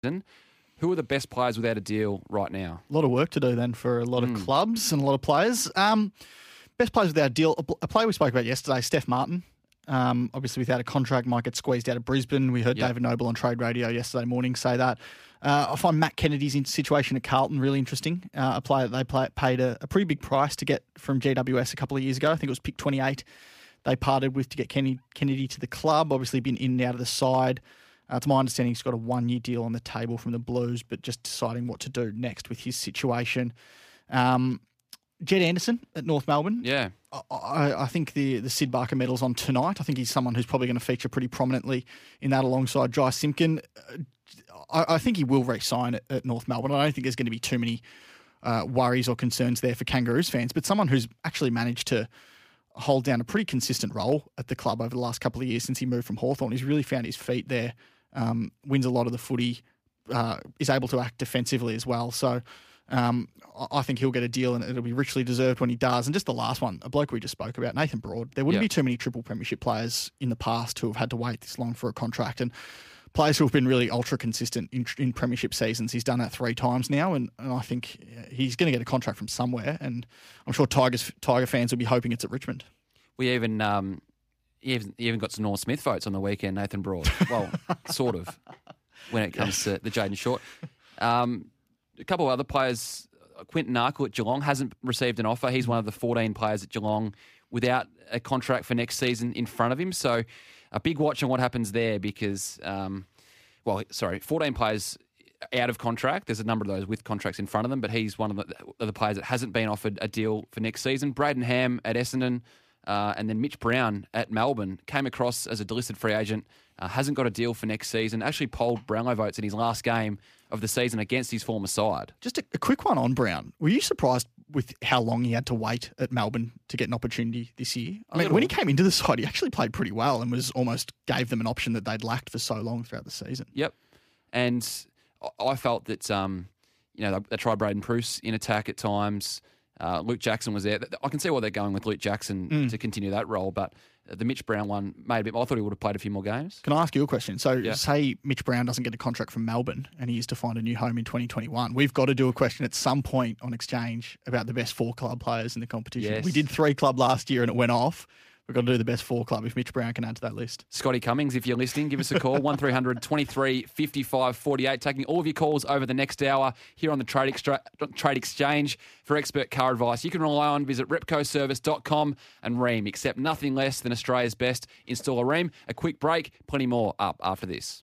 Who are the best players without a deal right now? A lot of work to do then for a lot of clubs and a lot of players. Best players without a deal. A player we spoke about yesterday, Steph Martin. Obviously, without a contract, might get squeezed out of Brisbane. We heard David Noble on Trade Radio yesterday morning say that. I find Matt Kennedy's situation at Carlton really interesting. A player that they paid a pretty big price to get from GWS a couple of years ago. I think it was pick 28. They parted with to get Kennedy to the club. Obviously, been in and out of the side. To my understanding, he's got a 1-year deal on the table from the Blues, but just deciding what to do next with his situation. Jed Anderson at North Melbourne. Yeah. I think the Sid Barker medal's on tonight. I think he's someone who's probably going to feature pretty prominently in that alongside Jai Simpkin. I think he will re-sign at North Melbourne. I don't think there's going to be too many worries or concerns there for Kangaroos fans, but someone who's actually managed to hold down a pretty consistent role at the club over the last couple of years since he moved from Hawthorn. He's really found his feet there, wins a lot of the footy, is able to act defensively as well. So I think he'll get a deal and it'll be richly deserved when he does. And just the last one, a bloke we just spoke about, Nathan Broad. There wouldn't be too many triple premiership players in the past who have had to wait this long for a contract. And players who have been really ultra consistent in premiership seasons. He's done that 3 times now, and I think he's going to get a contract from somewhere. And I'm sure Tiger fans will be hoping it's at Richmond. We even got some Norm Smith votes on the weekend, Nathan Broad. Well, sort of, when it comes to the Jaden Short. A couple of other players, Quinton Narkle at Geelong hasn't received an offer. He's one of the 14 players at Geelong without a contract for next season in front of him. So a big watch on what happens there because, 14 players out of contract. There's a number of those with contracts in front of them, but he's one of the players that hasn't been offered a deal for next season. Braden Ham at Essendon and then Mitch Brown at Melbourne came across as a delisted free agent, hasn't got a deal for next season, actually polled Brownlow votes in his last game of the season against his former side. Just a quick one on Brown. Were you surprised with how long he had to wait at Melbourne to get an opportunity this year? I mean, when he came into the side, he actually played pretty well and was almost gave them an option that they'd lacked for so long throughout the season. Yep. And I felt that, they tried Braden Preuss in attack at times. Luke Jackson was there. I can see why they're going with Luke Jackson to continue that role, but the Mitch Brown one made a bit more. I thought he would have played a few more games. Can I ask you a question? So say Mitch Brown doesn't get a contract from Melbourne and he is to find a new home in 2021. We've got to do a question at some point on Exchange about the best 4 club players in the competition. Yes. We did 3 club last year and it went off. We've got to do the best 4 club if Mitch Brown can add to that list. Scotty Cummings, if you're listening, give us a call, 1300 23 55 48. Taking all of your calls over the next hour here on the Trade Exchange for expert car advice. You can rely on, visit repcoservice.com and Rheem. Accept nothing less than Australia's best installer Rheem. A quick break, plenty more up after this.